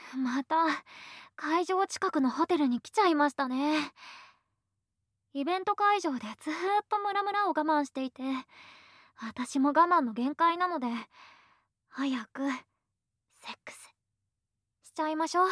また会場近くのホテルに来ちゃいましたね。イベント会場でずーっとムラムラを我慢していて、私も我慢の限界なので、早くセックスしちゃいましょう。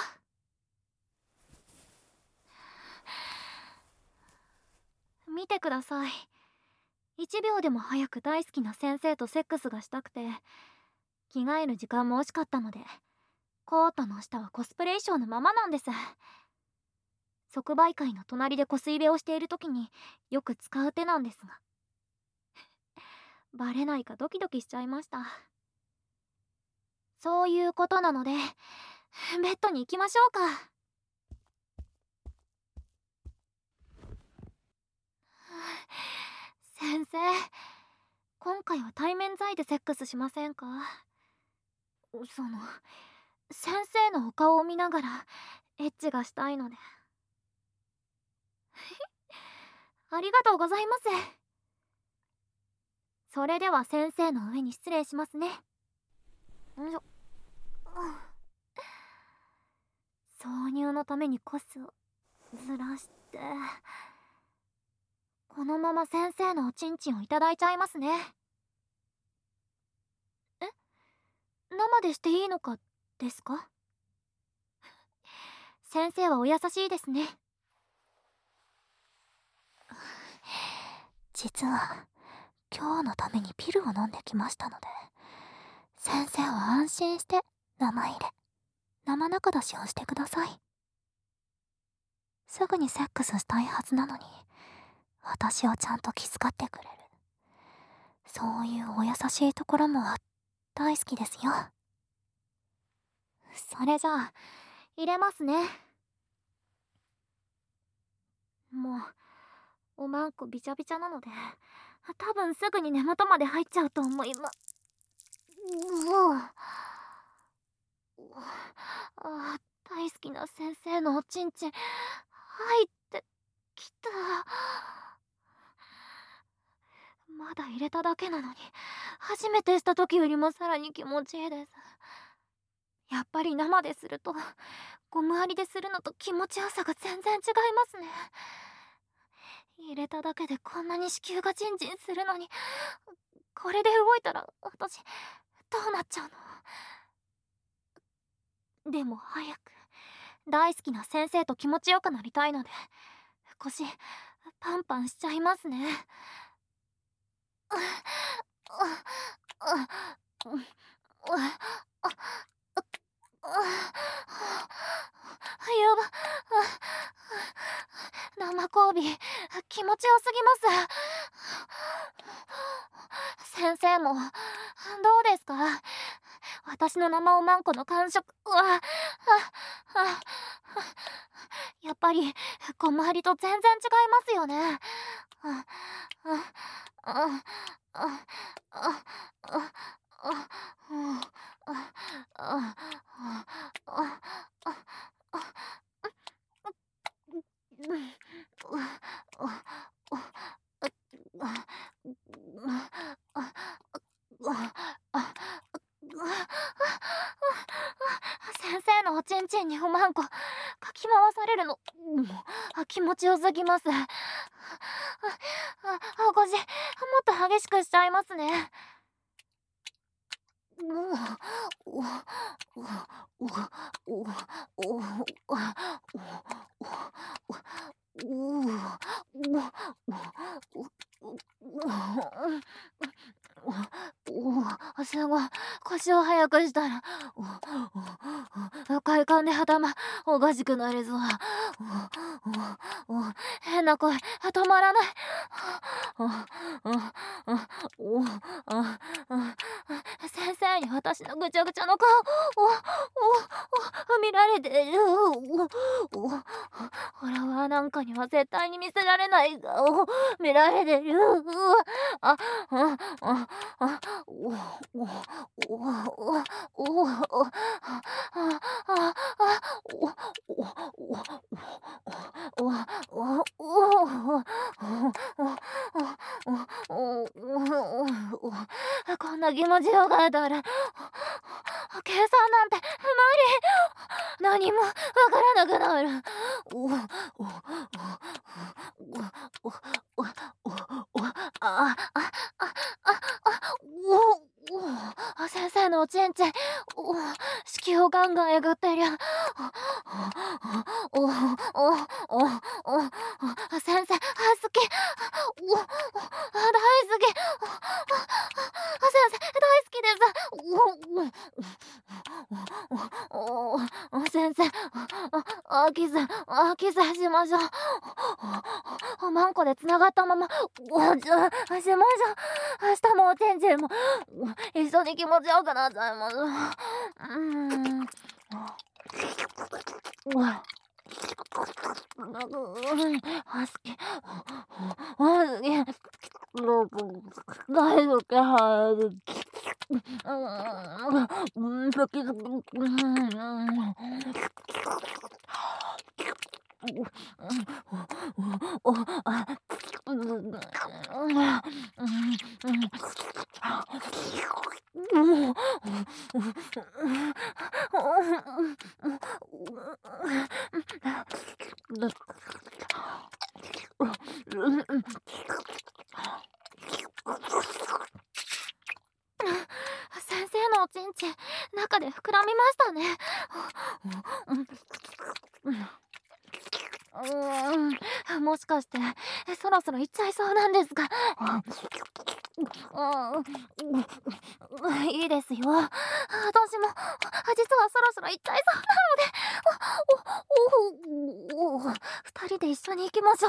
見てください。1秒でも早く大好きな先生とセックスがしたくて、着替える時間も惜しかったので、コートの下はコスプレ衣装のままなんです。即売会の隣でこすいべをしている時によく使う手なんですが、バレないかドキドキしちゃいました。そういうことなので、ベッドに行きましょうか。先生、今回は対面剤でセックスしませんか？先生のお顔を見ながらエッチがしたいので。ありがとうございます。それでは先生の上に失礼しますね。よいしょ。挿入のためにコスをずらして、このまま先生のおちんちんをいただいちゃいますね。え、生でしていいのかですか？先生はお優しいですね。 実は今日のためにピルを飲んできましたので、先生は安心して生入れ、生中出しをしてください。すぐにセックスしたいはずなのに、私をちゃんと気遣ってくれる。そういうお優しいところも大好きですよ。 それじゃあ入れますね。もうおまんこびちゃびちゃなので、多分すぐに根元まで入っちゃうと思いま。大好きな先生のおちんちん入ってきた。まだ入れただけなのに、初めてした時よりもさらに気持ちいいです。やっぱり生ですると、ゴムありでするのと気持ちよさが全然違いますね。入れただけでこんなに子宮がジンジンするのに、これで動いたら私どうなっちゃうの？でも早く大好きな先生と気持ちよくなりたいので、腰パンパンしちゃいますね。やば。生交尾気持ちよすぎます。先生もどうですか？私の生おまんこの感触やっぱり小回りと全然違いますよね。先生のおちんちんにおまんこかき回されるの、もう気持ちよすぎます。腰もっと激しくしちゃいますね。すごい。腰を速くしたら快感で頭おかしくなりそう。変な声止まらない。先生に私のぐちゃぐちゃの顔見られてる。ホラワーなんかには絶対に見せられない顔見られてる。あ、あ、あ、あ、お、お、お、お、お、お、こんな気持ちよかったら計算なんて無理。 何もわからなくなる。おおおおおおおおあああ先生のおちんちん、子宮をガンガンえぐってりゃ。おおおお先生、好き。大好き。先生、大好きです。先生、キスしましょう。マンコでつながったまま、しましょう。明日もおちんちんも、一緒に気持ちよくなっちゃいます。好き。大好き。好き。先生のおちんちん、中で膨らみましたね。もしかしてそろそろ行っちゃいそうなんですが。いいですよ。私も実はそろそろ行っちゃいそうなので、二人で一緒に行きましょう。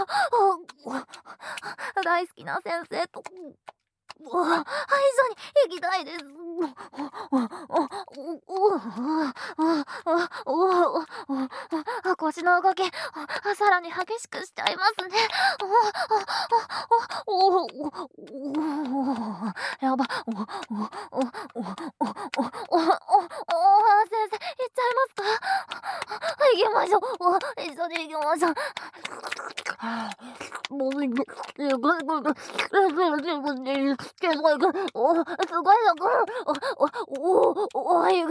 大好きな先生と一緒に行きたいです。腰の動きさらに激しくしちゃいますね。やば。先生、行っちゃいますか？行きましょう。一緒に行きましょう。もうすごいあゆが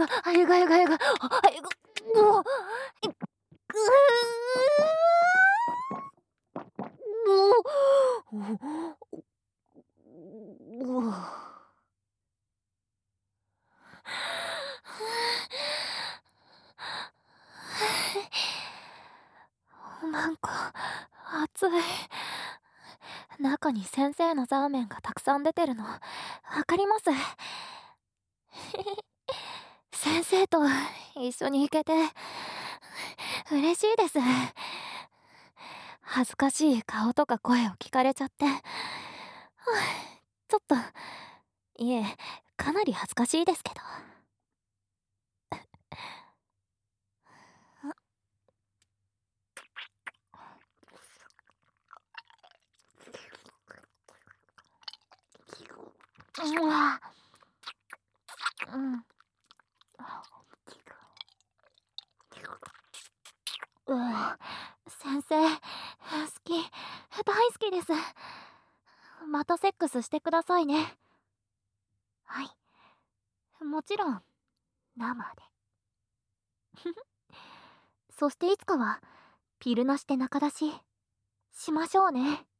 なんか熱い。中に先生のザーメンがたくさん出てるのわかります。先生と一緒に行けて嬉しいです。恥ずかしい顔とか声を聞かれちゃって、ちょっと、いえ、かなり恥ずかしいですけど。うん。先生、好き、大好きです。またセックスしてくださいね。はい。もちろん、生で。そしていつかは、ピルなしで仲出し、しましょうね。